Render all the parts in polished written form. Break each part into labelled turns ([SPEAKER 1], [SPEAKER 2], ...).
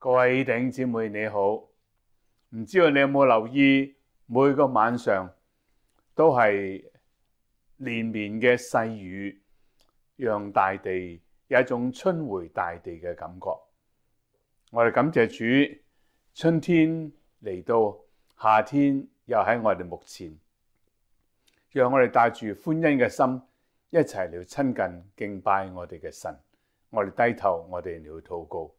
[SPEAKER 1] 各位弟兄姊妹你好，唔知道你有冇留意每個晚上都係連綿嘅細雨，讓大地有一種春回大地嘅感覺。我哋感謝主，春天嚟到，夏天又喺我哋目前，讓我哋帶住歡欣嘅心一齊嚟親近敬拜我哋嘅神。我哋低頭，我哋嚟禱告。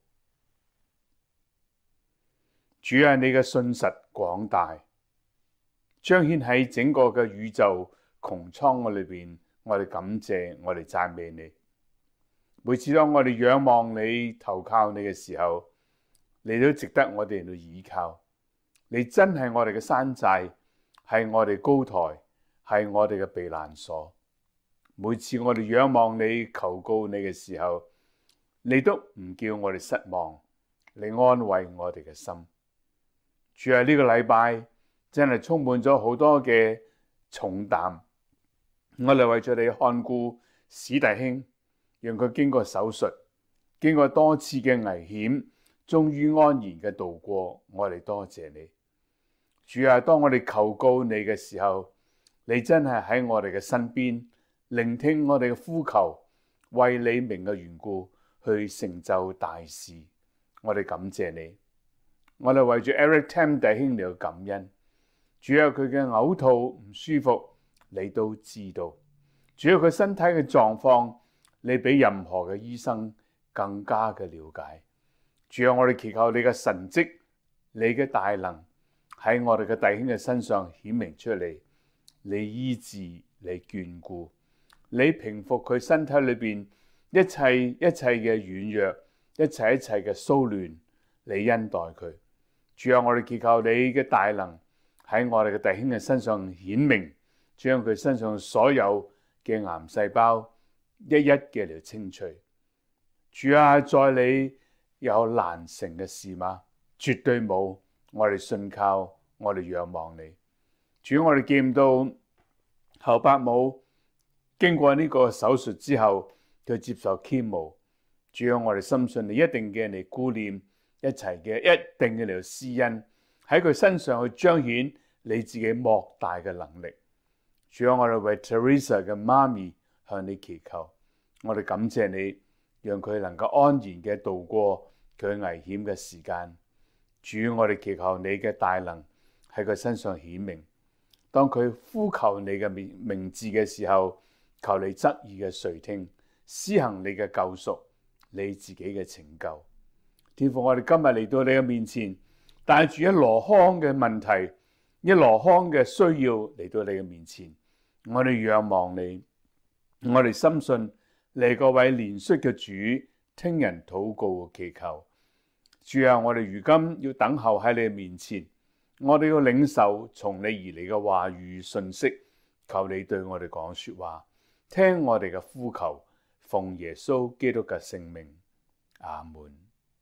[SPEAKER 1] 主啊，你嘅信實廣大，彰顯喺整個嘅宇宙穹蒼裏邊，我哋感謝，我哋讚美你。每次當我哋仰望你、投靠你嘅時候，你都值得我哋嚟倚靠。你真係我哋嘅山寨，係我哋高台，係我哋嘅避難所。每次我哋仰望你、求告你嘅時候，你都唔叫我哋失望，你安慰我哋嘅心。主喺呢個禮拜真係充滿咗好多嘅重擔，我哋為咗你看顧史弟兄，讓佢經過手術，經過多次嘅危險，終於安然嘅度過。我哋多謝你，主啊！當我哋求告你嘅時候，你真係喺我哋嘅身邊，聆聽我哋嘅呼求，為你名嘅緣故去成就大事。我哋感謝你。我哋為住 Eric Tam 弟兄嚟感恩，主要佢嘅嘔吐唔舒服，你都知道；主要佢身體嘅狀況，你比任何嘅醫生更加嘅了解。主要我哋祈求你嘅神蹟，你嘅大能喺我哋嘅弟兄嘅身上顯明出嚟，你醫治，你眷顧，你平復佢身體裏邊一切嘅軟弱，一切嘅騷亂，你恩待佢。主啊，我哋祈求你嘅大能喺我哋嘅弟兄嘅身上顯明，將佢身上所有嘅癌細胞一一嘅嚟清除。主啊，在你有難成嘅事嗎？絕對冇。我哋信靠，我哋仰望你。主，我哋見到侯伯母經過呢個手術之後，佢接受 chemo。主啊，我哋深信你一定嘅嚟顧念。一齊嘅一定嘅嚟施恩喺佢身上去彰顯你自己莫大嘅能力。主啊，我哋為 Teresa 嘅媽咪向你祈求，我哋感謝你，讓佢能夠安然嘅度過佢危險嘅時間。主，我哋祈求你嘅大能喺佢身上顯明。當佢呼求你嘅名字嘅時候，求你側耳嘅垂聽，施行你嘅救贖，你自己嘅拯救。天父，我哋今日嚟到你嘅面前，帶住一籮筐嘅問題，一籮筐嘅需要嚟到你嘅面前。我哋仰望你，我哋深信你嗰位憐恤嘅主，聽人禱告嘅祈求。主啊，我哋如今要等候喺你嘅面前，我哋要領受從你而嚟嘅話語信息，求你對我哋講說話，聽我哋嘅呼求，奉耶穌基督嘅聖名，阿門。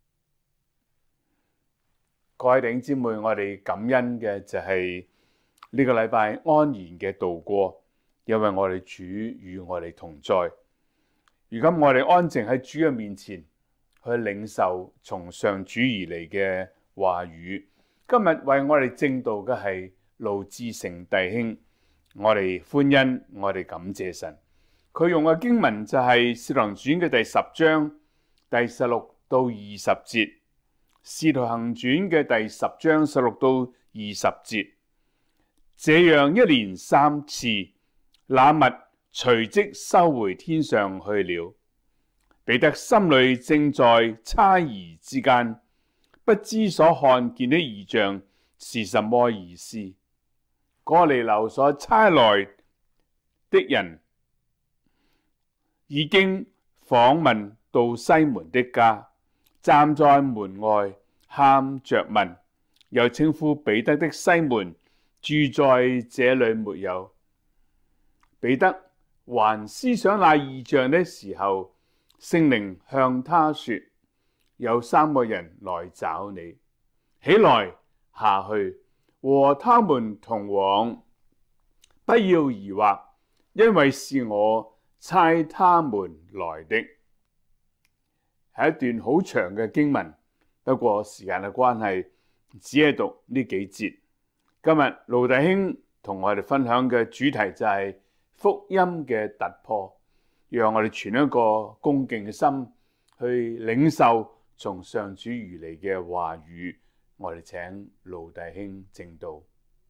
[SPEAKER 1] 各位弟兄姊妹，我哋感恩嘅就係呢個禮拜安然嘅度過，因為我哋主與我哋同在。如今我哋安靜喺主嘅面前，去領受從上主而嚟嘅話語。今日為我哋證道嘅係盧志成弟兄，我哋歡欣，我哋感謝神。佢用嘅經文就係《使徒行傳》嘅第10章第16到20節。《使徒行傳》嘅第10章16到20節，這樣一連3次，那物隨即收回天上去了。彼得心裏正在猜疑之間，不知所看見的異象是什麼意思。哥尼流所差來的人已經訪問到西門的家，站在門外喊着問，又稱呼彼得的西門住在這裏沒有？彼得還思想那異象的時候，聖靈向他說：有3個人來找你，起來下去和他們同往，不要疑惑，因為是我差他們來的。係一段好長嘅經文， 不過時間嘅關係，只係讀呢幾節。今日盧弟兄同我哋分享嘅主題就係福音嘅突破，讓我哋存一個恭敬嘅心去領受從上主而嚟嘅話語。我哋請盧弟兄證道。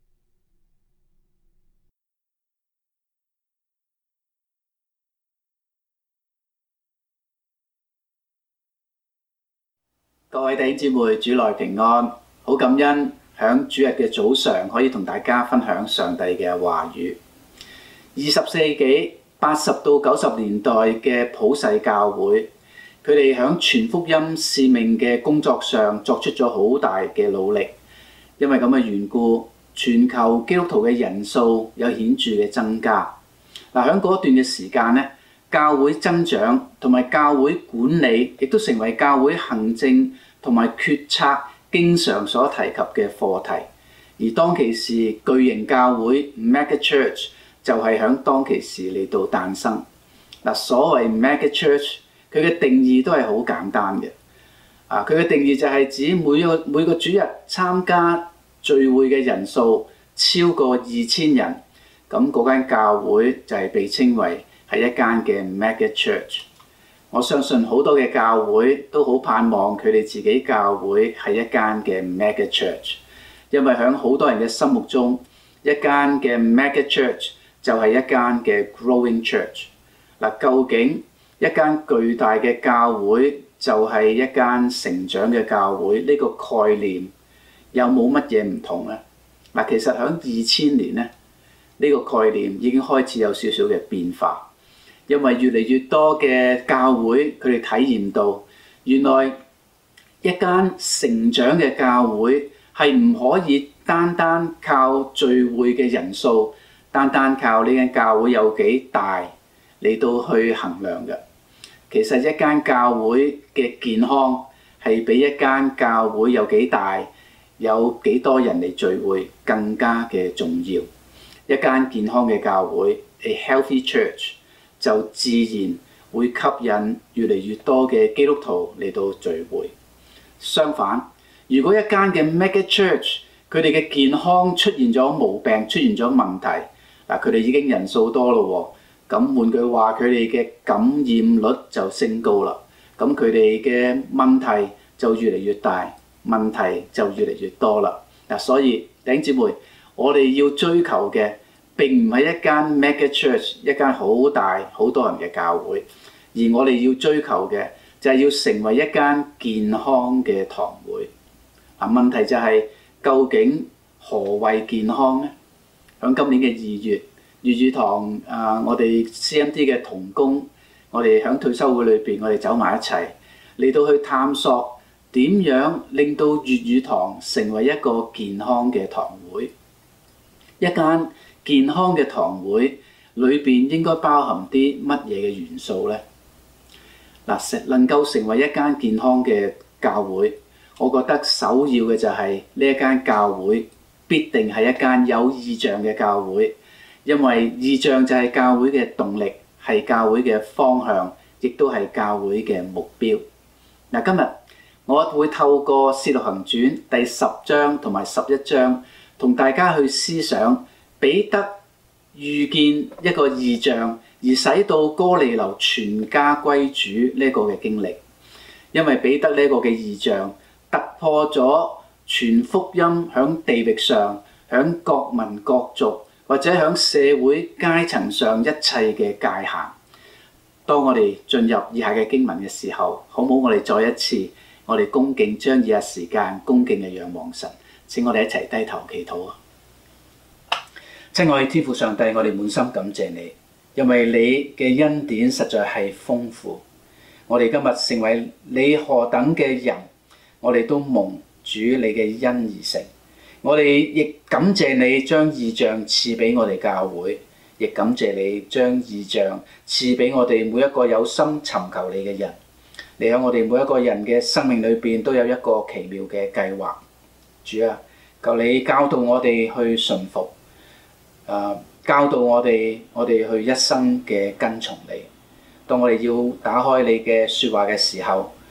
[SPEAKER 2] 各位弟兄姊妹，主內平安，好感恩響主日嘅早上可以同大家分享上帝嘅話語。20世紀80到90年代嘅普世教會，佢哋響傳福音使命嘅工作上作出咗好大嘅努力，因為咁嘅緣故，全球基督徒嘅人數有顯著嘅增加。響嗰段嘅時間咧，教會增長同埋教會管理，亦都成為教會行政同埋決策經常所提及嘅課題。而當其時巨型教會 Mega Church 就係響當其時嚟到誕生。所謂 Mega Church， 佢嘅定義都係好簡單嘅。佢嘅定義就係指每個主日參加聚會嘅人數超過2000人，咁嗰間教會就係被稱為係一間嘅 Mega Church。我相信好多嘅教會都好盼望佢哋自己教會係一間嘅 Mega Church， 因為喺好多人嘅心目中，一間嘅 Mega Church 就係一間嘅 Growing Church。究竟一間巨大嘅教會就係一間成長嘅教會，呢個概念有冇乜嘢唔同呢？其實喺2000年咧，呢個概念已經開始有少少嘅變化。因為越嚟越多嘅教會，佢哋體驗到原來一間成長嘅教會係唔可以單單靠聚會嘅人數，單單靠呢間教會有幾大嚟到去衡量嘅。其實一間教會嘅健康係比一間教會有幾大、有幾多人嚟聚會更加嘅重要。一間健康嘅教會 ，a healthy church，就自然會吸引越嚟越多嘅基督徒嚟到聚會。相反，如果一間嘅 Mega Church 佢哋嘅健康出現咗毛病、出現咗問題，佢哋已經人數多咯喎，咁換句話，佢哋嘅感染率就升高啦。咁佢哋嘅問題就越嚟越大，問題就越嚟越多啦。所以弟兄姊妹，我哋要追求嘅並唔係一間 Mega Church， 一間好大好多人嘅教會，而我哋要追求嘅就係要成為一間健康嘅堂會。問題就係究竟何謂健康呢？響今年嘅2月，粵語堂我哋 CMT 嘅同工，我哋響退休會裏邊，我哋走埋一齊嚟到去探索點樣令到粵語堂成為一個健康嘅堂會。一間健康嘅堂會裏邊應該包含啲乜嘢嘅元素呢？能夠成為一間健康嘅教會，我覺得首要嘅就係呢一間教會必定係一間有異象嘅教會，因為異象就係教會嘅動力，係教會嘅方向，亦都係教會嘅目標。今日我會透過《使徒行傳》第10章同埋11章，同大家去思想彼得遇見一個異象，而使到哥尼流全家歸主呢個嘅經歷。因為彼得呢個嘅異象突破咗傳福音響地域上、響各民各族或者響社會階層上一切嘅界限。當我哋進入以下嘅經文嘅時候，好唔好？我哋再一次，我哋恭敬將以下時間恭敬嘅仰望神。請我哋一齊低頭祈禱啊！親愛的天父上帝，我哋滿心感謝你，因為你嘅恩典實在係豐富。我哋今日成為你何等嘅人，我哋都蒙主你嘅恩而成。我哋亦感謝你將異象賜俾我哋教會，亦感謝你將異象賜俾我哋每一個有心尋求你嘅人。你喺我哋每一個人嘅生命裏邊都有一個奇妙嘅計劃。主啊，求你教導我哋去順服。教導我哋去一生嘅跟從你。當我哋要打開你嘅説話嘅時候，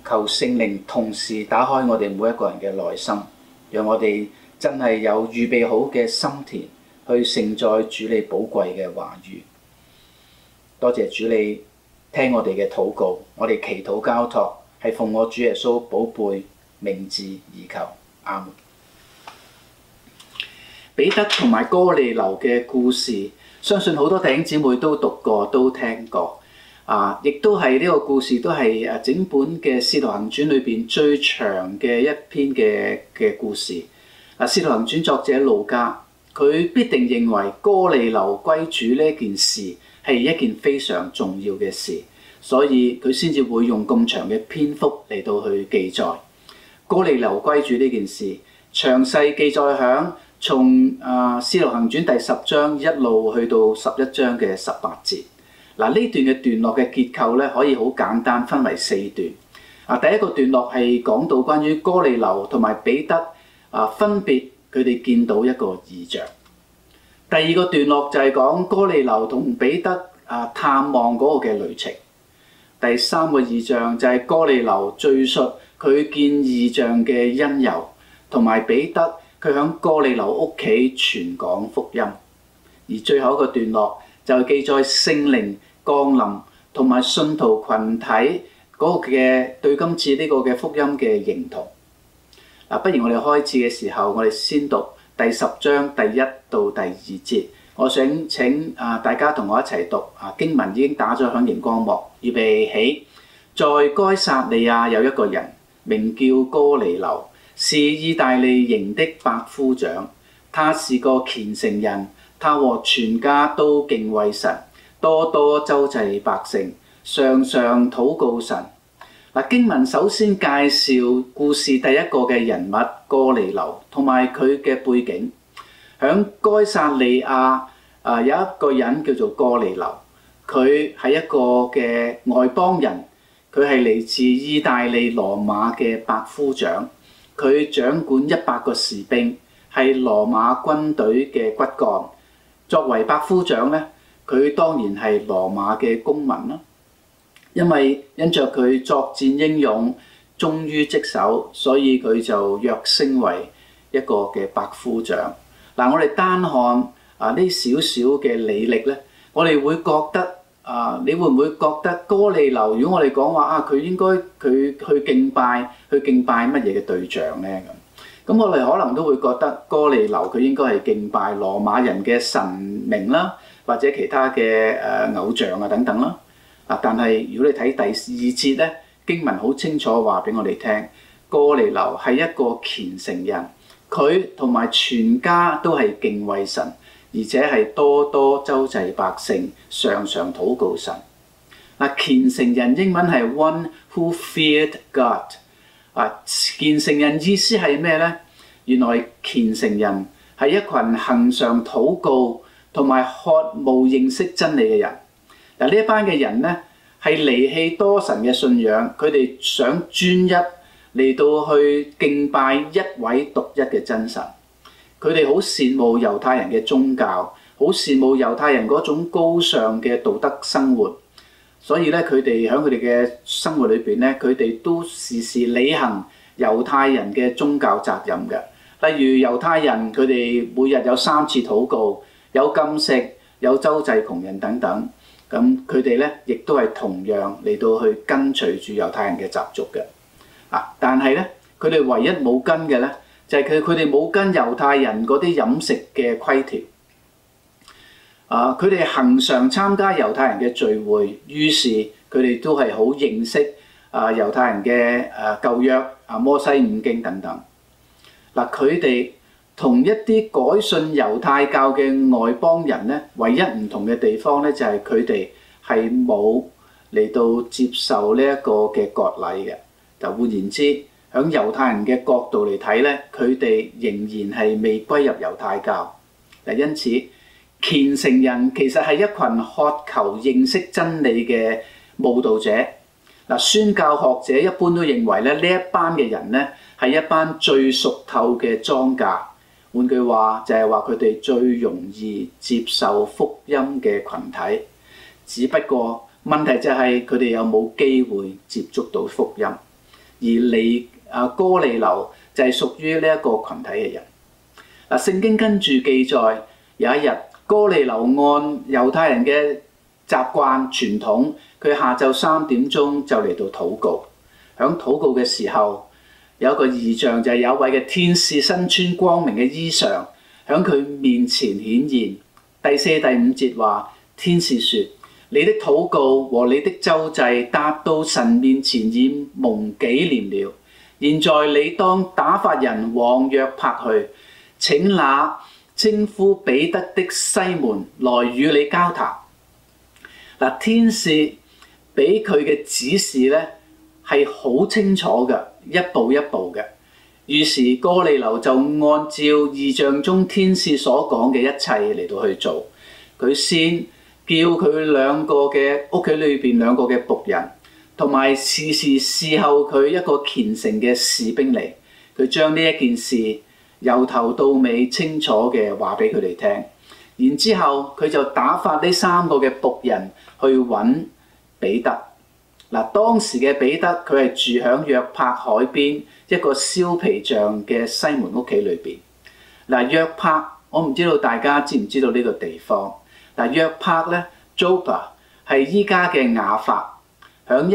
[SPEAKER 2] 求聖靈同時打開我哋每一個人嘅內心，讓我哋真係有預備好嘅心田去承載主你寶貴嘅話語。多謝主你聽我哋嘅禱告，我哋祈禱交託係奉我主耶穌寶貝名字而求，阿門。彼得同埋哥尼流嘅故事，相信好多弟兄姊妹都讀過，都聽過。亦都係呢個故事都係整本嘅《使徒行傳》裏邊最長嘅一篇嘅故事。《使徒行傳》作者路加，佢必定認為哥尼流歸主呢件事係一件非常重要嘅事，所以佢先至會用咁長嘅篇幅嚟到去記載哥尼流歸主呢件事，詳細記載響從《使徒行傳》第10章一路去到11章嘅18節。呢段嘅段落嘅結構咧，可以好簡單分為4段。第一個段落係講到關於哥尼流同埋彼得分別佢哋見到一個異象。第二個段落就係講哥尼流同彼得探望嗰個嘅旅程。第三個異象就係哥尼流敘述佢見異象嘅因由，同埋彼得佢響哥尼流屋企傳講福音。而最後一個段落就係記載聖靈降臨同埋信徒群體嗰個嘅對今次呢個嘅福音嘅認同。不如我哋開始嘅時候，我哋先讀第10章第1到第2節。我想請大家同我一齊讀經文，已經打咗響熒光幕，預備起。在該撒利亞有一個人名叫哥尼流，是意大利營的百夫長，他是個虔誠人，他和全家都敬畏神，多多周濟百姓，常常禱告神。經文首先介紹故事第一個嘅人物哥尼流同埋佢嘅背景。響該撒利亞有一個人叫做哥尼流，佢係一個嘅外邦人，佢係嚟自意大利羅馬嘅百夫長，佢掌管100個士兵，係羅馬軍隊嘅骨幹。作為百夫長咧，佢當然係羅馬嘅公民啦。因着佢作戰英勇，忠於職守，所以佢就躍升為一個嘅百夫長。我哋單看呢少少嘅履歷咧，我哋會覺得你會唔會覺得哥尼流？如果我哋講話佢應該佢去敬拜乜嘢嘅對象咧咁我哋可能都會覺得哥尼流佢應該係敬拜羅馬人嘅神明啦，或者其他嘅偶像等等啦。但係如果你睇第2節咧，經文好清楚話俾我哋聽，哥尼流係一個虔誠人，佢同埋全家都係敬畏神，而且係多多周濟百姓，常常禱告神。虔誠人英文係 one who feared God。虔誠人意思係咩呢？原來虔誠人係一群恆常禱告同埋渴慕認識真理嘅人。呢一班嘅人呢，係離棄多神嘅信仰，佢哋想專一嚟到去敬拜一位獨一嘅真神。佢哋好羨慕猶太人嘅宗教，好羨慕猶太人嗰種高尚嘅道德生活。所以咧，佢哋喺佢哋嘅生活裏邊咧，佢哋都時時履行猶太人嘅宗教責任嘅。例如猶太人，佢哋每日有3次禱告，有禁食，有周濟窮人等等。咁佢哋咧，亦都係同樣嚟到去跟隨住猶太人嘅習俗嘅。但係咧，佢哋唯一冇跟嘅咧，就係佢哋冇跟猶太人嗰啲飲食嘅規條。佢哋恆常參加猶太人嘅聚會，於是佢哋都係好認識猶太人嘅舊約摩西五經等等。佢哋同一啲改信猶太教嘅外邦人咧，唯一唔同嘅地方咧，就係佢哋係冇嚟到接受呢一個嘅割禮嘅。就換言之，喺猶太人嘅角度嚟睇咧，佢哋仍然係未歸入猶太教。因此，虔誠人其實係一群渴求認識真理嘅慕道者。宣教學者一般都認為咧，呢一班嘅人咧係一班最熟透嘅莊稼。換句話就係話佢哋最容易接受福音嘅群體。只不過問題就係佢哋有冇機會接觸到福音。 而哥尼流就係屬於呢一個群體嘅人。嗱，聖經跟住記載有一日，哥尼流按猶太人嘅習慣傳統，佢下晝3點鐘就嚟到禱告。響禱告嘅時候，有一個異象，就係有一位嘅天使身穿光明嘅衣裳，響佢面前顯現。第4、第5節話，天使說：你的禱告和你的周濟達到神面前，已蒙紀念了。現在你當打發人往約帕去，請那稱呼彼得的西門來與你交談。嗱，天使俾佢嘅指示咧係好清楚嘅，一步一步嘅。於是哥尼流就按照異象中天使所講嘅一切嚟到去做。佢先叫佢兩個嘅屋企裏邊兩個嘅僕人，同埋時時侍候佢一個虔誠嘅士兵嚟。佢將呢一件事由頭到尾清楚嘅話俾佢哋聽。然之後佢就打發呢3個嘅僕人去揾彼得。嗱，當時嘅彼得佢係住響約帕海邊一個燒皮匠嘅西門屋企裏邊。嗱，約帕我唔知道大家知唔知道呢個地方。嗱，約帕咧 Joppa 係依家嘅雅法。響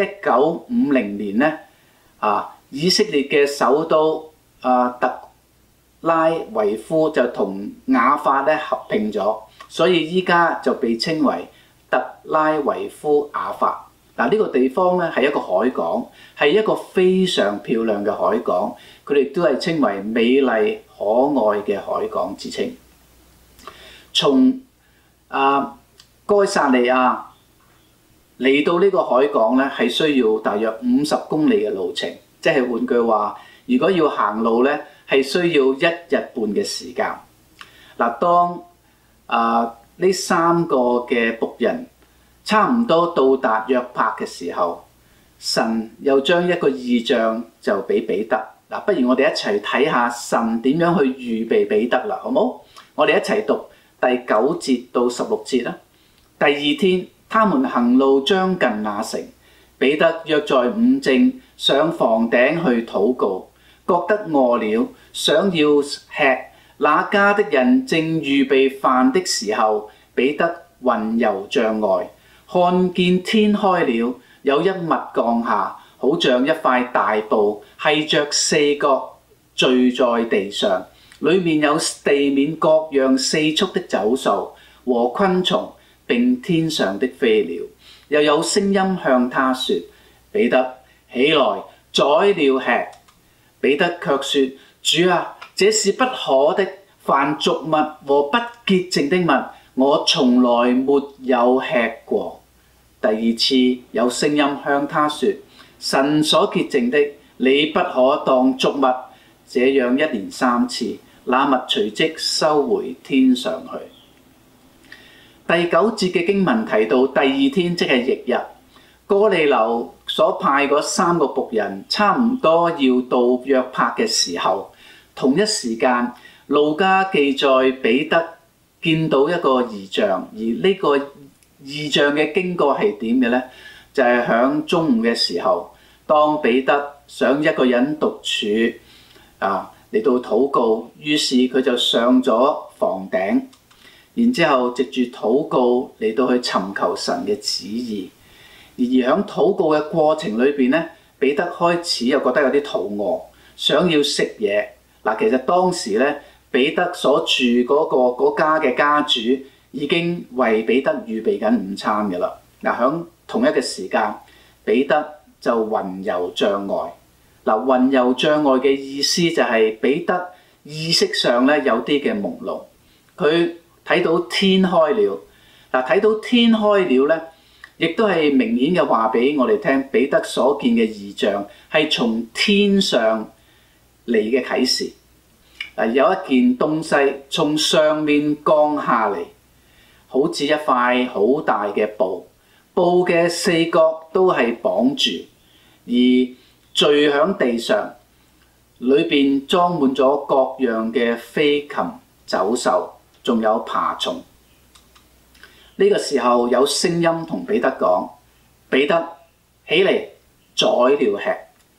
[SPEAKER 2] 1950年咧以色列嘅首都特拉維夫就同雅法咧合併咗，所以依家就被稱為特拉維夫雅法。嗱，呢個地方咧係一個海港，係一個非常漂亮嘅海港，佢哋都係稱為美麗可愛嘅海港之稱。從該撒利亞嚟到呢個海港咧，係需要大約50公里嘅路程，即係換句話，如果要行路咧，係需要1日半嘅時間。嗱，當呢3個嘅僕人差唔多到達約帕嘅時候，神又將一個異象就俾彼得。嗱，不如我哋一齊睇下神點樣去預備彼得啦，好冇？我哋一齊讀第9節到16節啦。第2天，他們行路將近那城，彼得約在午正上房頂去禱告，覺得餓了，想要吃。那家的人正預備飯的時候，彼得魂遊象外，看見天開了，有一物降下，好像一塊大布，繫着4角，墜在地上，裡面有地面各樣4足的走獸和昆蟲，並天上的飛鳥。又有聲音向他說：彼得，起來，宰了吃。彼得卻說：主啊，這是不可的，凡俗物和不潔淨的物，我從來沒有吃過。第2次有聲音向他說：神所潔淨的，你不可當俗物。這樣一連3次，那物隨即收回天上去。第9節嘅經文提到第2天，即係翌日，哥尼流所派嗰3個僕人差唔多要到約帕嘅時候，同一時間，路加記載彼得見到一個異象，而呢個異象嘅經過係點嘅呢？就係響中午嘅時候，當彼得想一個人獨處嚟到禱告，於是佢就上咗房頂，然之後藉住禱告嚟到去尋求神嘅旨意。而喺禱告嘅過程裏邊咧，彼得開始又覺得有啲肚餓，想要食嘢。嗱，其實當時咧，彼得所住嗰家嘅家主已經為彼得預備緊午餐嘅啦。嗱，喺同一個時間，彼得就魂遊象外。嗱，魂遊象外嘅意思就係彼得意識上咧有啲嘅朦朧，佢睇到天開了。嗱，睇到天開了咧，亦都係明顯嘅話俾我哋聽，彼得所見嘅異象係從天上嚟嘅啟示。有一件東西從上面降下嚟，好似一塊好大嘅布，布嘅4角都係綁住，而墜響地上，裏邊裝滿咗各樣嘅飛禽走獸，仲有爬蟲。呢個時候有聲音同彼得講：彼得，起嚟，宰了吃。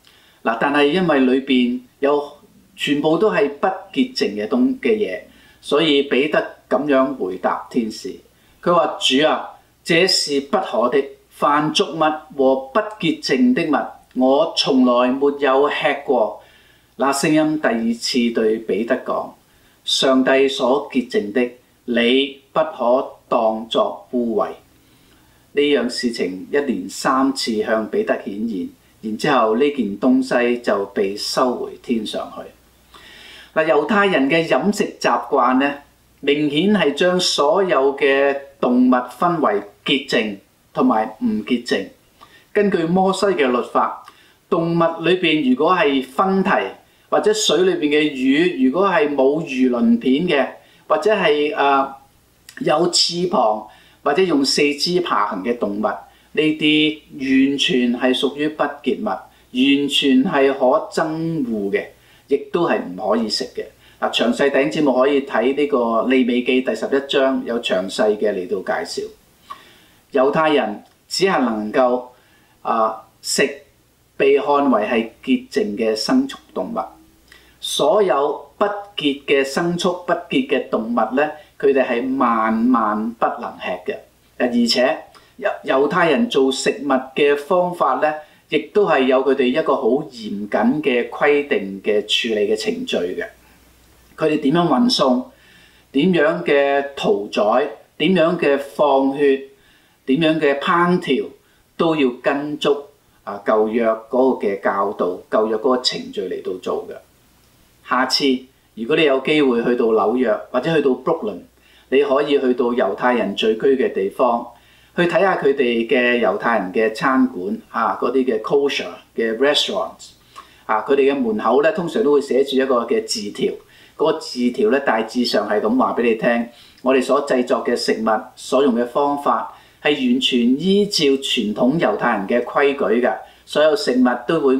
[SPEAKER 2] 嗱，但係因為裏邊有全部都係不潔淨嘅嘢，所以彼得咁樣回答天使，佢話：主啊，這是不可的，凡俗物和不潔淨的物，我從來沒有吃過。那聲音第二次對彼得講：上帝所潔淨的，你不可當作污穢。呢樣事情一連3次向彼得顯現，然之後呢件東西就被收回天上去。嗱，猶太人嘅飲食習慣呢，明顯係將所有嘅動物分為潔淨同埋唔潔淨。根據摩西嘅律法，動物裏邊如果係分蹄或者水裏邊嘅魚，如果係冇魚鱗片嘅，或者係有翅膀或者用4肢爬行嘅動物，呢啲完全係屬於不潔物，完全係可憎惡嘅，亦都係唔可以食嘅。嗱，詳細弟兄姊妹可以睇呢個利未記第11章，有詳細嘅嚟到介紹。猶太人只係能夠食被看為係潔淨嘅牲畜動物，所有不潔嘅牲畜、不潔嘅動物咧，佢哋係萬不能吃嘅。而且猶太人做食物嘅方法咧，亦都係有佢哋一個好嚴謹嘅規定嘅處理嘅程序嘅。佢哋點樣運送、點樣嘅屠宰、點樣嘅放血、點樣嘅烹調，都要跟足舊約嗰個嘅教導、舊約嗰個程序嚟到做嘅。下次如果你有機會去到紐約或者去到 Brooklyn， 你可以去到猶太人聚居嘅地方，去睇下佢哋嘅猶太人嘅餐館嗰啲嘅 kosher 嘅 restaurants 佢哋嘅門口咧通常都會寫住一個嘅字條，嗰個字條咧大致上係咁話俾你聽，我哋所製作嘅食物所用嘅方法係完全依照傳統猶太人嘅規矩嘅，所有食物都會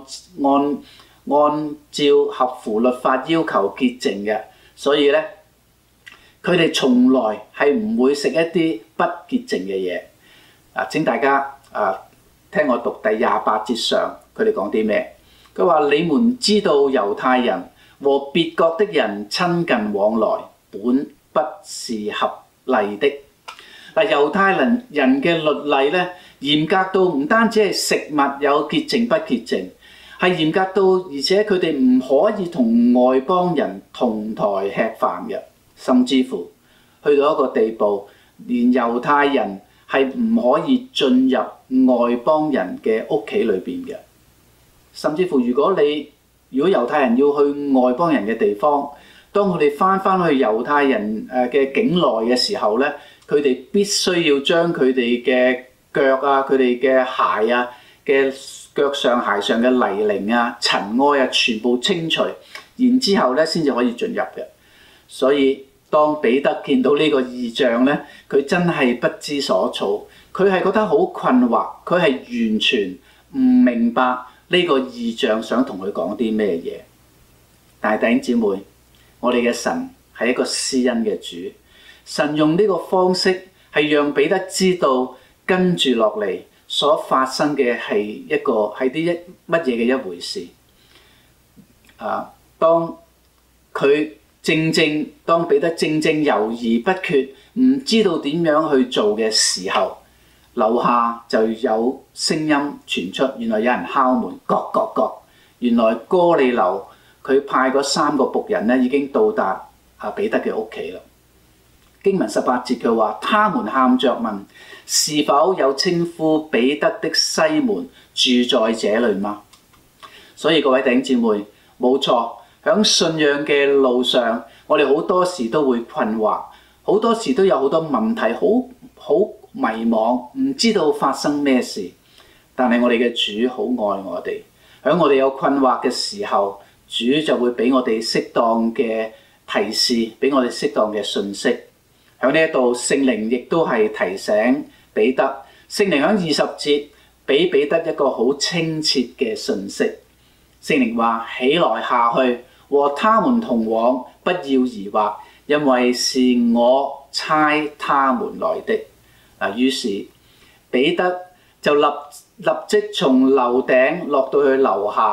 [SPEAKER 2] 按照合乎律法要求潔淨嘅，所以咧佢哋從來係唔會食一啲不潔淨嘅嘢。請大家聽我讀第28節上，佢哋講啲咩？佢話：你們知道猶太人和別國的人親近往來，本不是合例的。猶太人嘅律例咧，嚴格到唔單止係食物有潔淨不潔淨，係嚴格到而且佢哋唔可以同外邦人同台吃飯嘅，甚至乎去到一個地步，連猶太人係唔可以進入外邦人嘅屋企裏邊嘅。甚至乎如果猶太人要去外邦人嘅地方，當佢哋翻去猶太人嘅境內嘅時候咧，佢哋必須要將佢哋嘅腳佢哋嘅鞋嘅腳上鞋上嘅泥濘塵埃全部清除，然之後咧先至可以進入嘅。所以當彼得見到呢個異象咧，佢真係不知所措，佢係覺得好困惑，佢係完全唔明白呢個異象想同佢講啲咩嘢。但係弟兄姊妹，我哋嘅神係一個施恩嘅主，神用呢個方式係讓彼得知道跟住落嚟所發生嘅係啲乜嘢嘅一回事。當彼得正猶豫不決，唔知道點樣去做嘅時候，樓下就有聲音傳出，原來有人敲門，各。原來哥尼流佢派嗰3個僕人咧已經到達彼得嘅屋企啦。經文18節佢話：他們喊着問，是否有稱呼彼得的西門住在這裡嗎？所以各位弟兄姊妹，冇錯，響信仰嘅路上，我哋好多時都會困惑，好多時都有好多問題，好迷茫，唔知道發生咩事。但係我哋嘅主好愛我哋，響我哋有困惑嘅時候，主就會俾我哋適當嘅提示，俾我哋適當嘅信息。喺呢一度，聖靈亦都係提醒彼得，聖靈喺20節俾彼得一個好清澈嘅信息。聖靈話：起來下去，和他們同往，不要疑惑，因為是我差他們來的。於是彼得就立即從樓頂落到去樓下，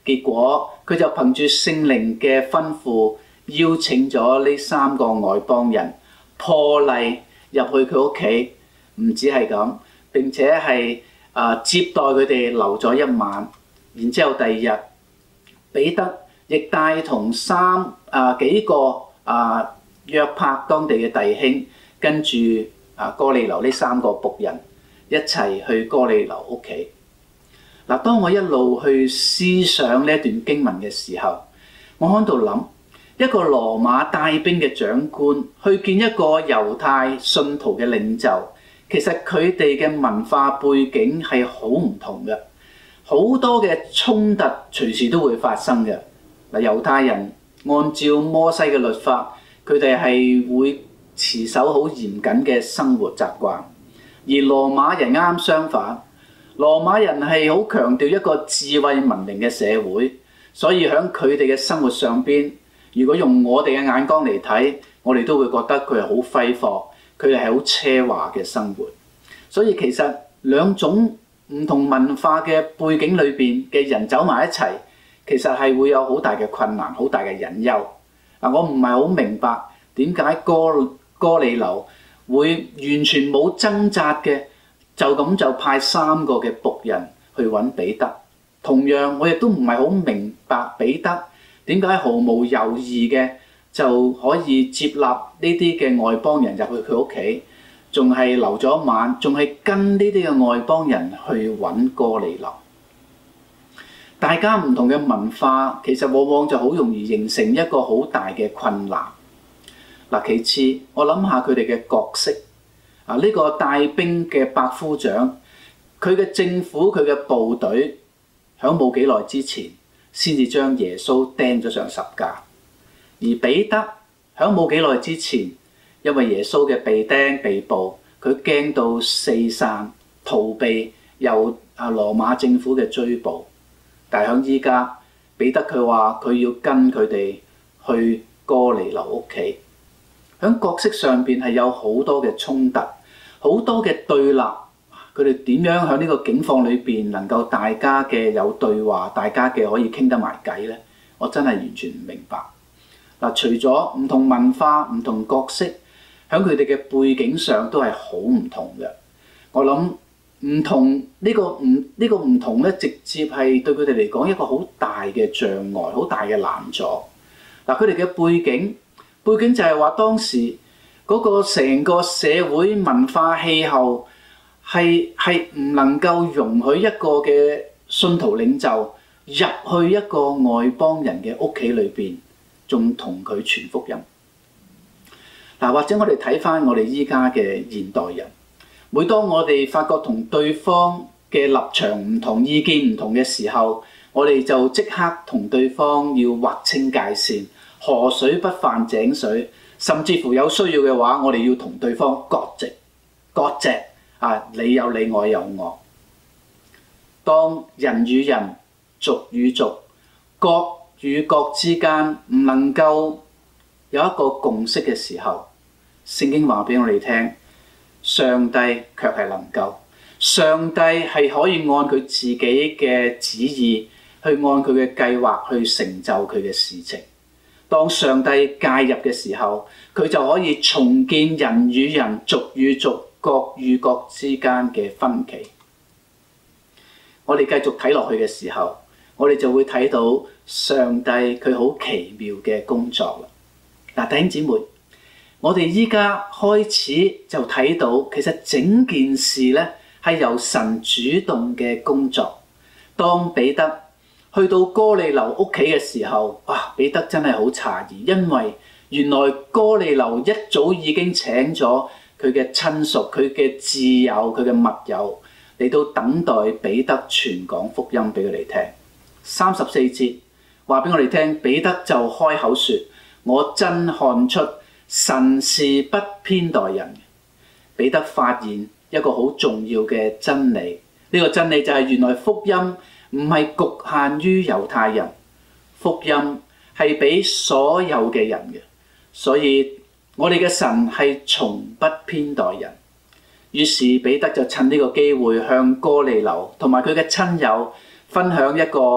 [SPEAKER 2] 結果佢就憑住聖靈嘅吩咐，邀請咗呢3個外邦人破例入去佢屋企，唔止係咁，並且係接待佢哋留咗1晚。然之後第2日，彼得亦帶同幾個約帕當地嘅弟兄，跟住哥尼流呢3個僕人一齊去哥尼流屋企。嗱，當我一路去思想呢一段經文嘅時候，我喺度諗，一個羅馬帶兵嘅長官去見一個猶太信徒嘅領袖，其實佢哋嘅文化背景係好唔同嘅，好多嘅衝突隨時都會發生嘅。嗱，猶太人按照摩西嘅律法，佢哋係會持守好嚴謹嘅生活習慣，而羅馬人啱相反。羅馬人係好強調一個智慧文明嘅社會，所以喺佢哋嘅生活上邊，如果用我哋嘅眼光嚟睇，我哋都會覺得佢係好揮霍，佢哋係好奢華嘅生活。所以其實兩種唔同文化嘅背景裏邊嘅人走埋一齊，其實係會有好大嘅困難，好大嘅隱憂。我唔係好明白點解哥尼流會完全冇掙扎嘅，就咁就派3個嘅僕人去揾彼得。同樣我亦都唔係好明白彼得點解毫無猶豫嘅就可以接納呢啲嘅外邦人入去佢屋企，仲係留咗1晚，仲係跟呢啲嘅外邦人去揾哥尼流。大家唔同嘅文化，其實往往就好容易形成一個好大嘅困難。其次我諗下佢哋嘅角色。呢個帶兵嘅百夫長，佢嘅政府佢嘅部隊喺冇幾耐之前先至將耶穌釘咗上十架，而彼得喺冇幾耐之前，因為耶穌嘅被釘被捕，佢驚到四散逃避由羅馬政府嘅追捕。但係喺依家，彼得佢話佢要跟佢哋去哥尼流屋企，喺角色上邊係有好多嘅衝突，好多嘅對立。佢哋點樣喺呢個境況裏邊能夠大家嘅有對話，大家嘅可以傾得埋偈呢？我真係完全唔明白。除咗唔同文化、唔同角色，喺佢哋嘅背景上都係好唔同嘅。我諗唔同呢個唔同咧，直接係對佢哋嚟講一個好大嘅障礙，好大嘅難阻。佢哋嘅背景就係話當時嗰個成個社會文化氣候係唔能夠容許一個嘅信徒領袖入去一個外邦人嘅屋企裏邊，仲同佢傳福音。或者我哋睇翻我哋依家嘅現代人，每當我哋發覺同對方嘅立場唔同、意見唔同嘅時候，我哋就即刻同對方要劃清界線，河水不犯井水，甚至乎有需要嘅話，我哋要同對方割席，你有你，我有我。當人與人、族與族、國與國之間唔能夠有一個共識嘅時候，聖經話俾我哋聽，上帝卻係能夠，上帝係可以按佢自己嘅旨意，去按佢嘅計劃去成就佢嘅事情。當上帝介入嘅時候，佢就可以重建人與人、族與族、國與國之間嘅分歧。我哋繼續睇落去嘅時候，我哋就會睇到上帝佢好奇妙嘅工作啦。弟兄姊妹，我哋依家開始就睇到，其實整件事咧係由神主動嘅工作。當彼得去到哥尼流屋企嘅時候，彼得真係好詫異，因為原來哥尼流一早已經請咗佢嘅親屬、佢嘅摯友、佢嘅密友嚟到等待彼得傳講福音俾佢哋聽。34節話俾我哋聽，彼得就開口說：我真看出神是不偏待人。彼得發現一個好重要嘅真理，呢個真理就係原來福音唔係局限於猶太人，福音係俾所有嘅人嘅。所以我哋嘅神係從不偏待人。於是彼得就趁呢個機會向哥尼流同埋佢嘅親友分享一個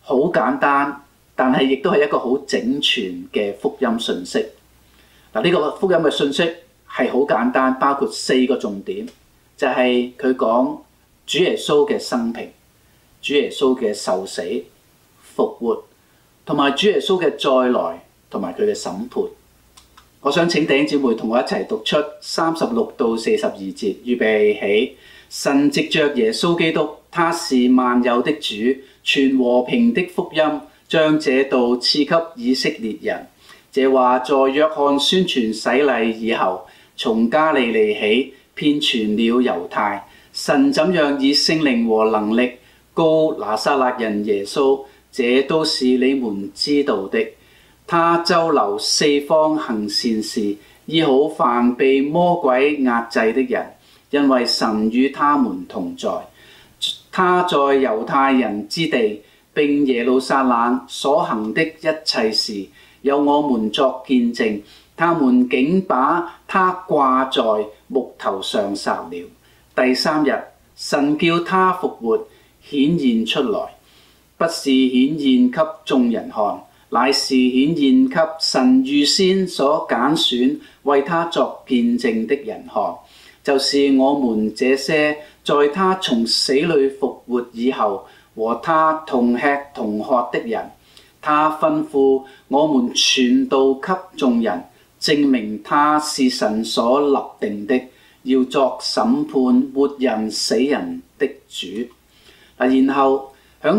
[SPEAKER 2] 好簡單，但係亦都係一個好整全嘅福音信息。呢個福音嘅信息係好簡單，包括4個重點，就係佢講主耶穌嘅生平、主耶穌嘅受死、復活，同埋主耶穌嘅再來同埋佢嘅審判。我想請弟兄姊妹同我一齊讀出36到42節，預備起。神藉着耶穌基督，他是萬有的主，傳和平的福音，將這道賜給以色列人。這話在約翰宣傳洗禮以後，從加利利起，遍傳了猶太。神怎樣以聖靈和能力膏拿撒勒人耶穌，這都是你們知道的。他周流四方行善事，醫好凡被魔鬼壓制的人，因為神與他們同在。他在猶太人之地並耶路撒冷所行的一切事，有我們作見證。他們竟把他掛在木頭上殺了。第3日，神叫他復活，顯現出來，不是顯現給眾人看，乃是顯現給神預先所揀選為他作見證的人看，就是我們這些在他從死裏復活以後和他同吃同喝的人。他吩咐我們傳道給眾人，證明他是神所立定的，要作審判活人死人的主。然後喺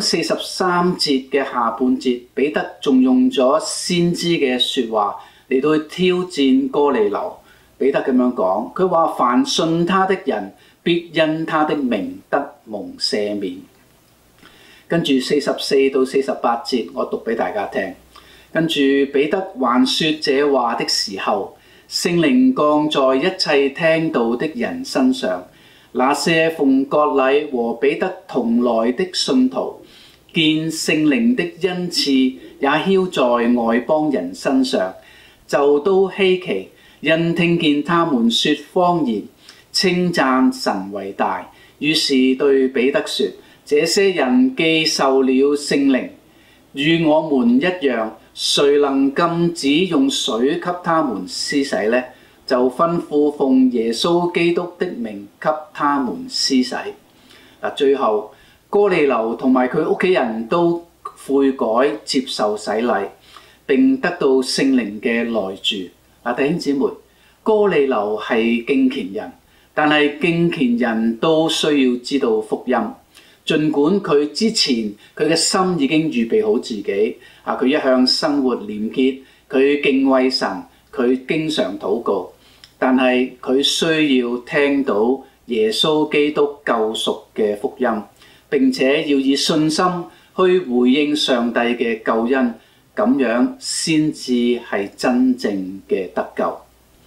[SPEAKER 2] 43節嘅下半節，彼得仲用咗先知嘅説話嚟到去挑戰哥尼流。彼得咁樣講，佢話：凡信他的人，必因他的名得蒙赦免。跟住44到48節，我讀俾大家聽。跟住彼得還說這話的時候，聖靈降在一切聽道的人身上。那些奉割禮和彼得同來的信徒，見聖靈的恩賜也澆在外邦人身上，就都稀奇，因聽見他們說方言，稱讚神為大。於是對彼得說：這些人既受了聖靈，與我們一樣，誰能禁止用水給他們施洗呢？就吩咐奉耶穌基督的名給他們施洗。最後哥尼流同埋佢屋企人都悔改接受洗禮，並得到聖靈嘅內住。弟兄姊妹，哥尼流係敬虔人，但係敬虔人都需要知道福音。儘管佢之前佢嘅心已經預備好自己，佢一向生活廉潔，佢敬畏神，佢經常禱告，但係佢需要聽到耶穌基督救贖嘅福音，並且要以信心去回應上帝嘅救恩，咁樣先至係真正嘅得救。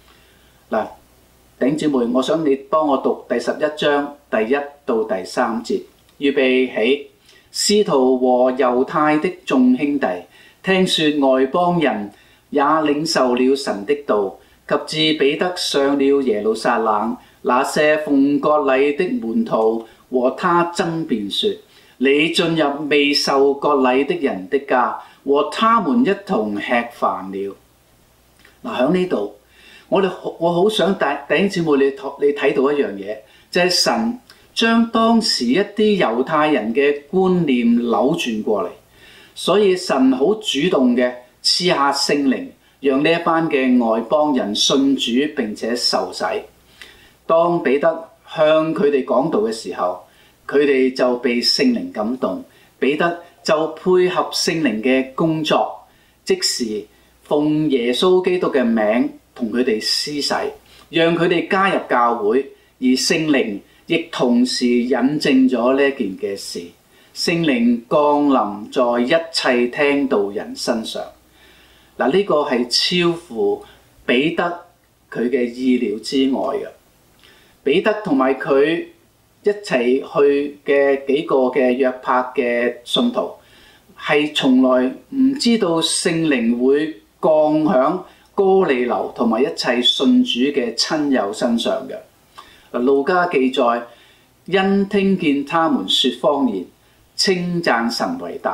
[SPEAKER 2] 弟兄姊妹，我想你幫我讀第11章第1到第3節。預備起。使徒和猶太的眾兄弟聽說外邦人也領受了神的道，及至彼得上了耶路撒冷，那些奉割禮的門徒和他爭辯說：你進入未受割禮的人的家，和他們一同吃飯了。喺呢度，我好想弟兄姊妹你睇到一樣嘢，就係神將當時一啲猶太人嘅觀念扭轉過嚟，所以神好主動嘅賜下聖靈，讓呢一班嘅外邦人信主並且受洗。當彼得向佢哋講道嘅時候，佢哋就被聖靈感動，彼得就配合聖靈嘅工作，即時奉耶穌基督嘅名同佢哋施洗，讓佢哋加入教會，而聖靈亦同時引證咗呢件嘅事。聖靈降臨在一切聽道人身上。呢個係超乎彼得佢嘅意料之外嘅。彼得同埋佢一齊去嘅幾個嘅約帕嘅信徒，係從來唔知道聖靈會降響哥尼流同埋一切信主嘅親友身上嘅。路加記載，因聽見他們說方言，稱讚神為大。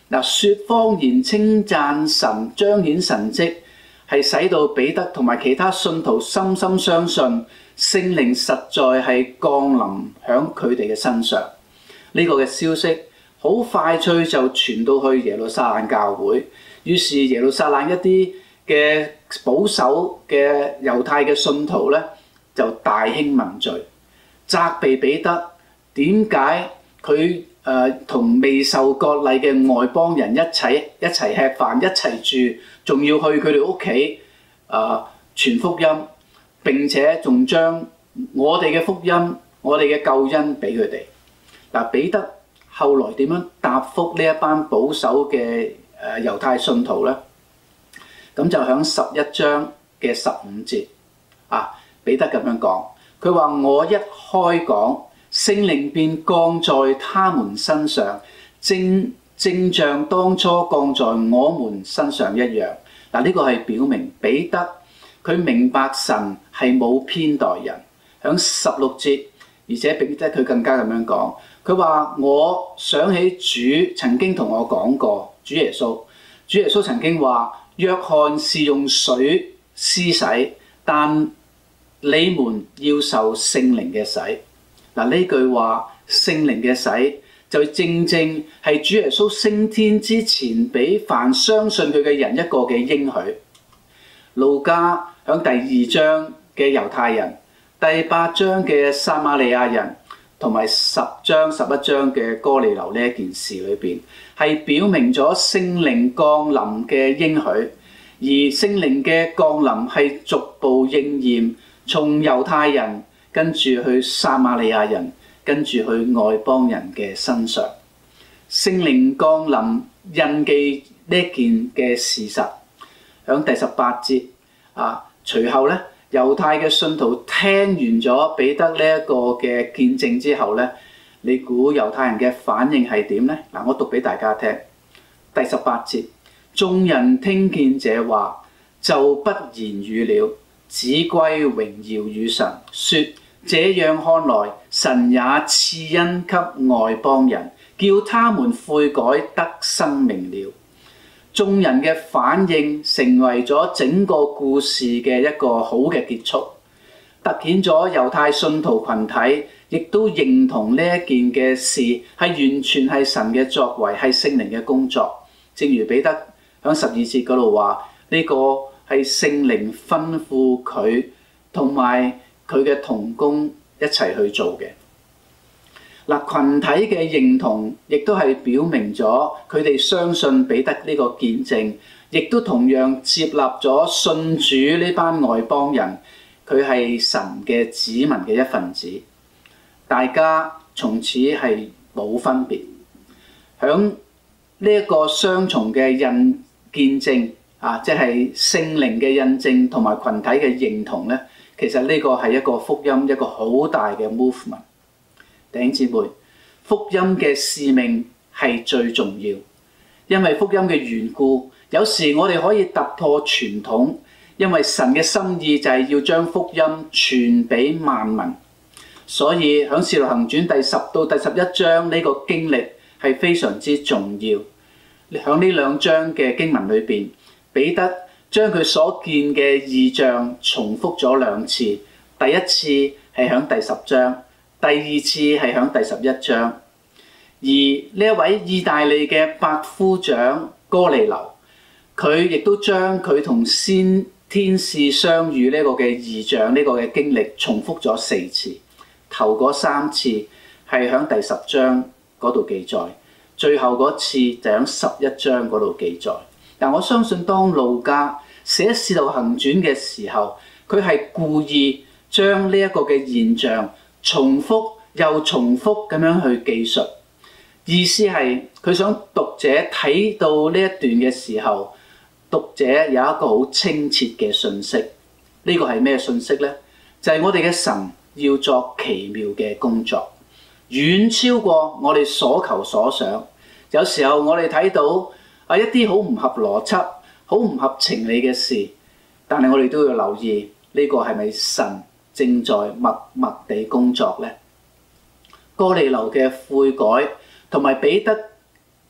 [SPEAKER 2] 嗱，説方言稱讚神、彰顯神蹟，係使到彼得同埋其他信徒深深相信聖靈實在係降臨喺佢哋嘅身上。呢個嘅消息好快脆就傳到去耶路撒冷教會，於是耶路撒冷一啲嘅保守嘅猶太嘅信徒咧，就大興問罪，責備彼得點解佢同未受割禮嘅外邦人一齊吃飯，一齊住，仲要去佢哋屋企傳福音，並且仲將我哋嘅福音、我哋嘅救恩俾佢哋。嗱，彼得後來點樣答覆呢一班保守嘅猶太信徒咧？咁就喺11章嘅15節彼得咁樣講，佢話：我一開講，聖靈便降在他們身上，正像當初降在我們身上一樣。嗱，呢個係表明彼得佢明白神係冇偏待人。喺16節，而且彼得佢更加咁樣講，佢話：我想起主曾經同我講過，主耶穌曾經話：約翰是用水施洗，但你們要受聖靈嘅洗。嗱，呢句話聖靈嘅洗就正正係主耶穌升天之前俾凡相信佢嘅人一個嘅應許。路加喺第2章嘅猶太人、第8章嘅撒瑪利亞人同埋10章、11章嘅哥尼流呢一件事裏邊，係表明咗聖靈降臨嘅應許，而聖靈嘅降臨係逐步應驗，從猶太人跟住去撒瑪利亞人，跟住去外邦人嘅身上。聖靈降臨印記呢件嘅事實，喺第18節隨後咧，猶太嘅信徒聽完咗彼得呢一個嘅見證之後咧，你估猶太人嘅反應係點呢？嗱，我讀俾大家聽。第18節，眾人聽見這話，就不言語了，只歸榮耀與神，說：這樣看來，神也賜恩給外邦人，叫他們悔改得生命了。眾人嘅反應成為咗整個故事嘅一個好嘅結束，突顯咗猶太信徒群體亦都認同呢一件嘅事係完全係神嘅作為，係聖靈嘅工作。正如彼得喺12節嗰度話，呢個係聖靈吩咐佢同埋佢嘅同工一齊去做嘅。嗱，群體嘅認同亦都係表明咗佢哋相信彼得呢個見證，亦都同樣接納咗信主呢班外邦人，佢係神嘅子民嘅一份子。大家從此係冇分別。響呢一個雙重嘅見證即係聖靈嘅印證同埋群體嘅認同咧，其實呢個係一個福音，一個好大嘅 movement。弟兄姊妹，福音嘅使命係最重要，因為福音嘅緣故，有時我哋可以突破傳統，因為神嘅心意就係要將福音傳俾萬民。所以喺《使徒行傳》第10到第11章呢個經歷係非常之重要。喺呢2章嘅經文裏邊，彼得將佢所見嘅異象重複咗2次，第一次係喺第10章。第二次係喺第11章，而呢一位意大利嘅百夫長哥尼流，佢亦都將佢同天使相遇呢個嘅異象呢個嘅經歷重複咗4次。頭嗰3次係喺第10章嗰度記載，最後嗰次就喺11章嗰度記載。但我相信當路加寫《使徒行傳》嘅時候，佢係故意將呢一個嘅現象重複又重複咁樣去記述，意思係佢想讀者睇到呢一段嘅時候，讀者有一個好清澈嘅信息。呢個係咩信息呢？就係我哋嘅神要作奇妙嘅工作，遠超過我哋所求所想。有時候我哋睇到一啲好唔合邏輯、好唔合情理嘅事，但係我哋都要留意呢個係咪神正在默默地工作呢？哥尼流嘅悔改同埋彼得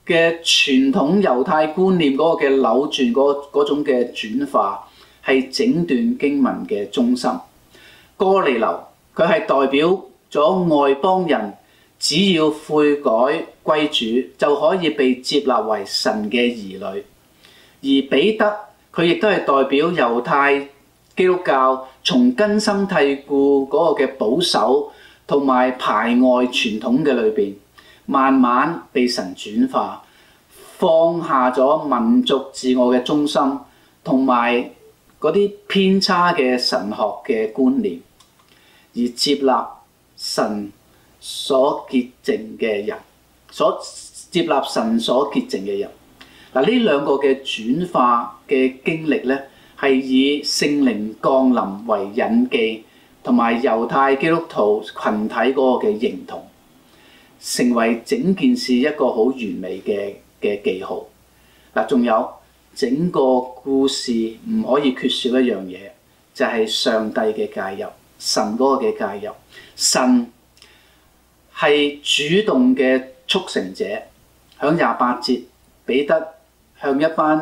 [SPEAKER 2] 嘅傳統猶太觀念嗰個嘅扭轉嗰種嘅轉化，係整段經文嘅中心。哥尼流佢係代表咗外邦人，只要悔改歸主就可以被接納為神嘅兒女。而彼得佢亦都係代表猶太基督教從根深蒂固嗰個嘅保守同埋排外傳統嘅裏邊，慢慢被神轉化，放下咗民族自我嘅中心同埋嗰啲偏差嘅神學嘅觀念，而接納神所潔淨嘅人，接納神所潔淨嘅人。嗱，呢兩個嘅轉化嘅經歷咧，係以聖靈降臨為印記，同埋猶太基督徒群體嗰個嘅認同，成為整件事一個好完美嘅記號。嗱，仲有整個故事唔可以缺少一樣嘢，就係上帝嘅介入，神嗰個嘅介入。神係主動嘅促成者。響28節，彼得響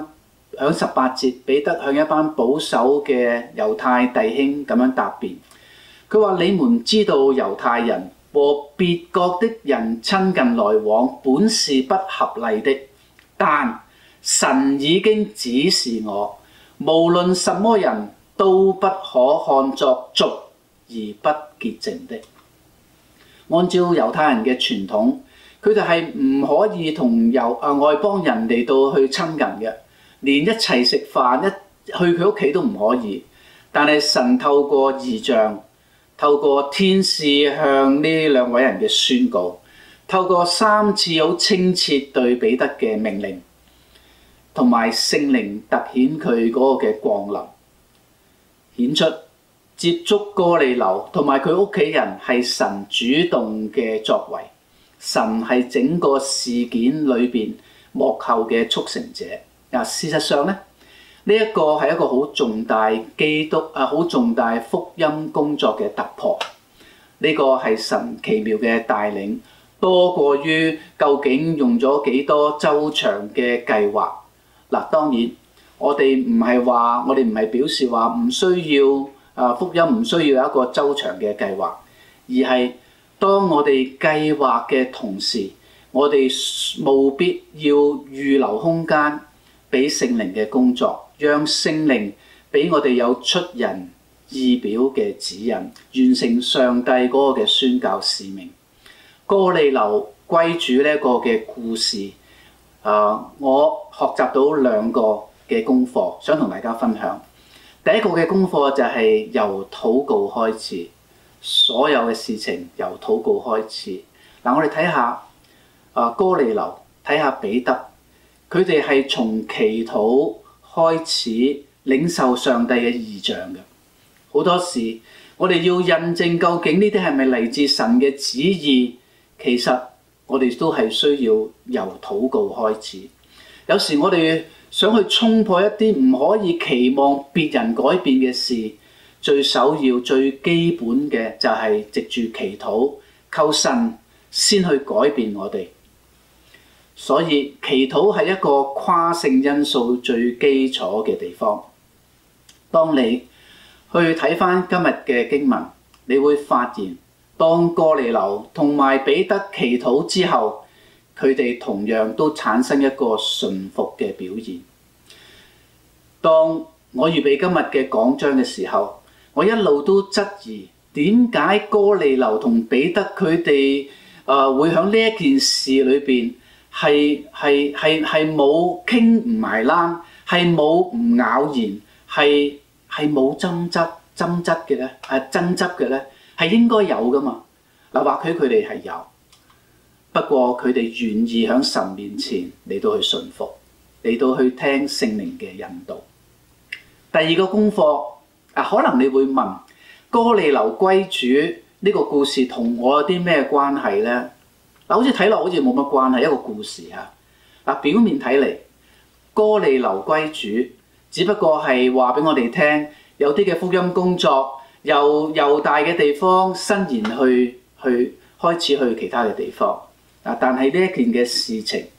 [SPEAKER 2] 18節，彼得向一班保守嘅猶太弟兄咁樣答辯。佢話：你們知道猶太人和別國的人親近來往，本是不合例的，但神已經指示我，無論什麼人都不可看作俗而不潔淨的。按照猶太人嘅傳統，佢哋係唔可以同外邦人嚟到去親近嘅，連一齊食飯去佢屋企都唔可以。但係神透過異象，透過天使向呢兩位人嘅宣告，透過3次好清澈對彼得嘅命令，同埋聖靈突顯佢嗰個嘅降臨，顯出接觸哥尼流同埋佢屋企人係神主動嘅作為。神係整個事件裏邊幕後嘅促成者。事實上咧，呢一個係一個好重大好重大福音工作嘅突破。呢個係神奇妙嘅帶領，多過於究竟用咗幾多周長嘅計劃。當然我哋唔係表示話唔需要福音唔需要有一個周長嘅計劃，而係當我哋計劃嘅同時，我哋務必要預留空間俾聖靈嘅工作，讓聖靈俾我哋有出人意表嘅指引，完成上帝嗰個嘅宣教使命。哥尼流歸主呢一個嘅故事，我學習到2個嘅功課，想同大家分享。第一個嘅功課就係由禱告開始。所有嘅事情由禱告開始。我哋睇下哥尼流，睇下彼得，佢哋係從祈禱開始領受上帝嘅異象嘅。好多時我哋要印證究竟呢啲係咪嚟自神嘅旨意，其實我哋都係需要由禱告開始。有時我哋想去衝破一啲唔可以期望別人改變嘅事，最首要最基本嘅就係藉住祈禱，求神先去改變我哋。所以祈禱係一個跨性因素最基礎嘅地方。當你去睇返今日嘅經文，你會發現當哥尼流同埋彼得祈禱之後，佢哋同樣都產生一個順服嘅表現。當我預備今日嘅講章嘅時候，我一路都質疑點解哥尼流同彼得佢哋會喺呢一件事裏邊係冇傾唔埋欄，係冇唔咬言，係冇爭執嘅咧，爭執嘅咧係應該有噶嘛。或許佢哋係有，不過佢哋願意喺神面前嚟到去順服，嚟到去聽聖靈嘅引導。第二個功課。可能你會問，哥尼流歸主呢個故事同我有啲咩關係呢？好似睇落好似冇乜關係，一個故事啊。表面睇嚟，哥尼流歸主只不過係話俾我哋聽，有啲嘅福音工作由猶大嘅地方伸延去開始去其他嘅地方。但係呢一件嘅事情，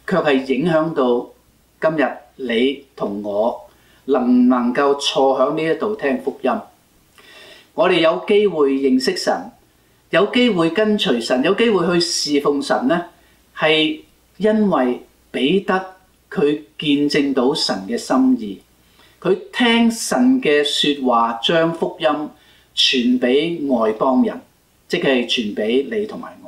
[SPEAKER 2] 卻係影響到今日你同我能唔能夠坐喺呢一度聽福音。我哋有機會認識神，有機會跟隨神，有機會去侍奉神呢，係因為彼得佢見證到神嘅心意，佢聽神嘅說話，將福音傳俾外邦人，即係傳俾你同埋我。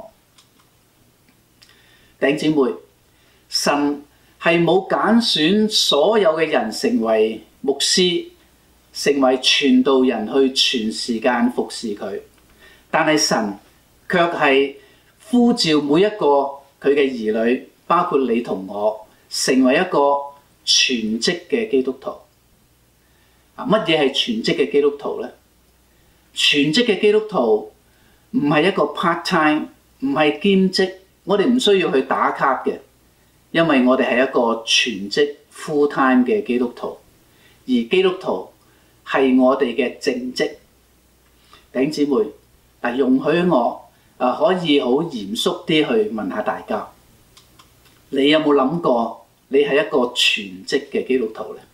[SPEAKER 2] 弟兄姊妹，神係冇揀選所有嘅人成為牧師，成為傳道人去全時間服侍佢，但係神卻係呼召每一個佢嘅兒女，包括你同我，成為一個全職嘅基督徒。乜嘢係全職嘅基督徒呢？全職嘅基督徒唔係一個 part time， 唔係兼職，我哋唔需要去打卡嘅，因為我哋係一個全職 full time 嘅基督徒，而基督徒係我哋嘅正職。弟兄姊妹，容許我可以好嚴肅啲去問下大家，你有冇諗過你係一個全職嘅基督徒呢？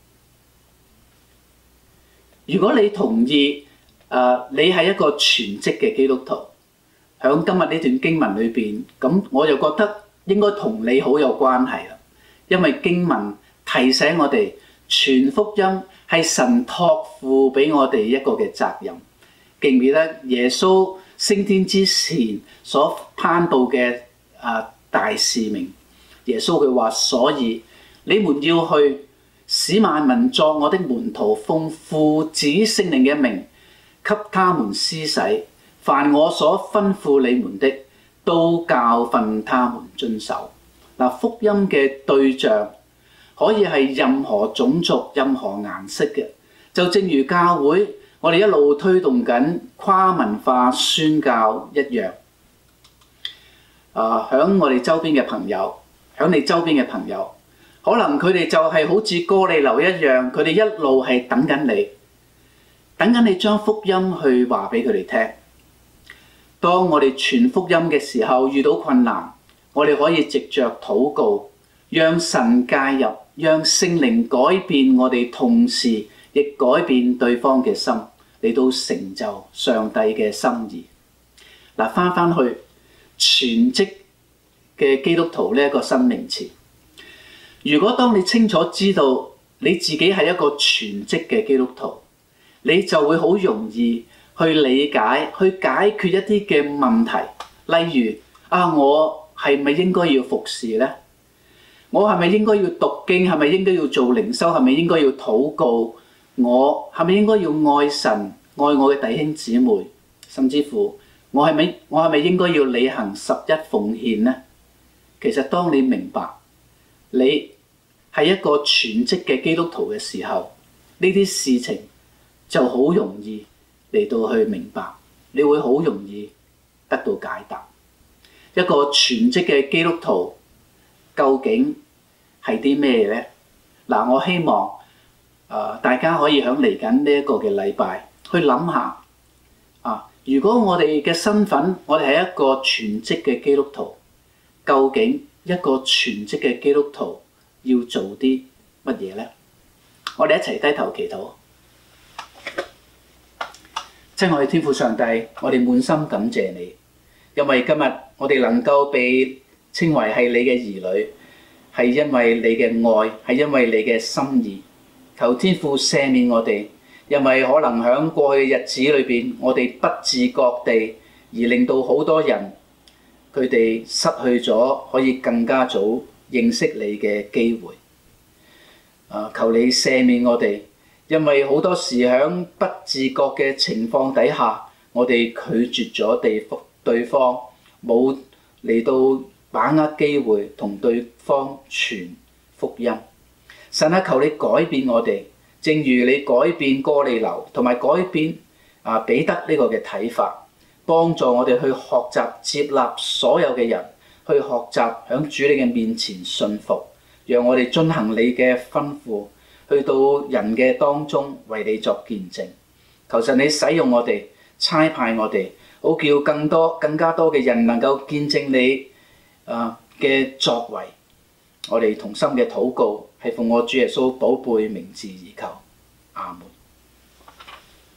[SPEAKER 2] 如果你同意你係一個全職嘅基督徒，喺今日呢段經文裏邊，咁我就覺得應該同你好有關係啦。因為經文提醒我哋，傳福音係神託付俾我哋一個嘅責任。記唔記得耶穌升天之前所頒布嘅大使命？耶穌佢話：所以你們要去，使萬民作我的門徒，奉父子聖靈嘅名，給他們施洗，凡我所吩咐你們的，都教訓他們遵守。福音嘅對象可以係任何種族、任何顏色嘅，就正如教會我哋一路推動緊跨文化宣教一樣。響我哋周邊嘅朋友，響你周邊嘅朋友，可能佢哋就係好似哥尼流一樣，佢哋一路係等緊你將福音去話俾佢哋聽。當我哋傳福音嘅時候，遇到困難，我哋可以藉着禱告，讓神介入，讓聖靈改變我哋，同時亦改變對方嘅心，嚟到成就上帝嘅心意。翻去全職嘅基督徒呢一個新名詞。如果當你清楚知道你自己係一個全職嘅基督徒，你就會好容易去理解、去解決一啲嘅問題。例如我係咪應該要服侍呢？我係咪應該要讀經？係咪應該要做靈修？係咪應該要禱告？我係咪應該要愛神、愛我嘅弟兄姊妹？甚至乎我係咪應該要履行11奉獻呢？其實當你明白你係一個全職嘅基督徒嘅時候，呢啲事情就好容易嚟到去明白，你會好容易得到解答。一個全職嘅基督徒究竟係啲咩呢？我希望大家可以喺嚟緊呢一個嘅禮拜去諗下如果我哋嘅身份，我哋係一個全職嘅基督徒，究竟一個全職嘅基督徒要做啲乜嘢呢？我哋一齊低頭祈禱。親愛嘅天父上帝，我哋滿心感謝你，因為今日我哋能夠被稱為係你嘅兒女，係因為你嘅愛，係因為你嘅心意。求天父赦免我哋，因為可能喺過去嘅日子裏邊，我哋不自覺地而令到好多人佢哋失去咗可以更加早認識你嘅機會。求你赦免我哋，因為好多時喺不自覺嘅情況底下，我哋拒絕咗對方，冇嚟到把握機會同對方傳福音。神啊，求你改變我哋，正如你改變哥尼流同埋改變彼得呢個嘅睇法，幫助我哋去學習接納所有嘅人，去學習喺主你嘅面前信服，讓我哋遵行你嘅吩咐，去到人嘅當中為你作見證。求神你使用我哋，差派我哋，好叫更加多嘅人能夠見證你嘅作為， 我哋同心嘅禱告係奉我主耶穌寶貝名字而求，阿門。